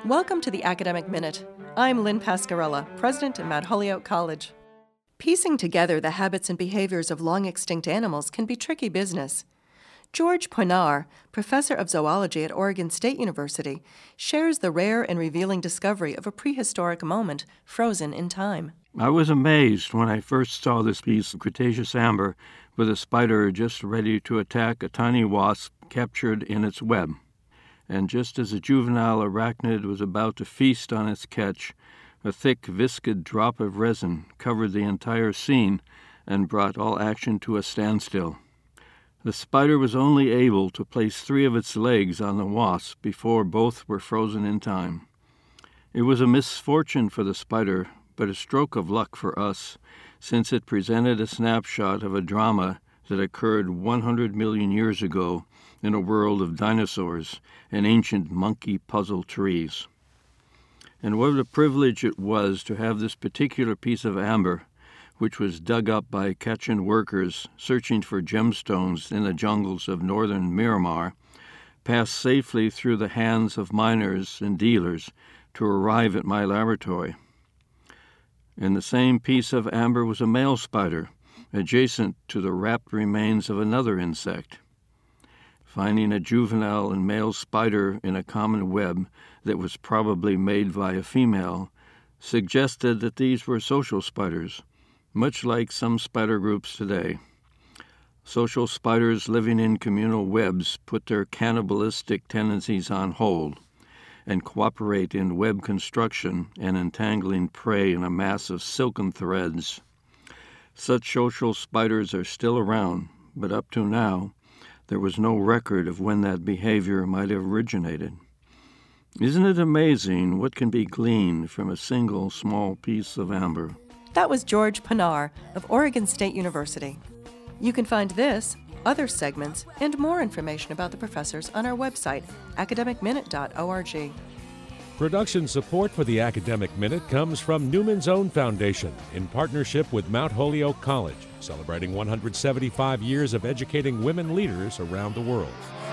Welcome to the Academic Minute. I'm Lynn Pascarella, president at Mount Holyoke College. Piecing together the habits and behaviors of long-extinct animals can be tricky business. George Poinar, professor of zoology at Oregon State University, shares the rare and revealing discovery of a prehistoric moment frozen in time. I was amazed when I first saw this piece of Cretaceous amber with a spider just ready to attack a tiny wasp captured in its web. And just as a juvenile arachnid was about to feast on its catch, a thick, viscid drop of resin covered the entire scene and brought all action to a standstill. The spider was only able to place 3 of its legs on the wasp before both were frozen in time. It was a misfortune for the spider, but a stroke of luck for us, since it presented a snapshot of a drama that occurred 100 million years ago in a world of dinosaurs and ancient monkey puzzle trees. And what a privilege it was to have this particular piece of amber, which was dug up by Kachin workers searching for gemstones in the jungles of northern Myanmar, pass safely through the hands of miners and dealers to arrive at my laboratory. In the same piece of amber was a male spider, adjacent to the wrapped remains of another insect. Finding a juvenile and male spider in a common web that was probably made by a female suggested that these were social spiders, much like some spider groups today. Social spiders living in communal webs put their cannibalistic tendencies on hold and cooperate in web construction and entangling prey in a mass of silken threads. Such social spiders are still around, but up to now, there was no record of when that behavior might have originated. Isn't it amazing what can be gleaned from a single small piece of amber? That was George Poinar of Oregon State University. You can find this, other segments, and more information about the professors on our website, academicminute.org. Production support for the Academic Minute comes from Newman's Own Foundation in partnership with Mount Holyoke College, celebrating 175 years of educating women leaders around the world.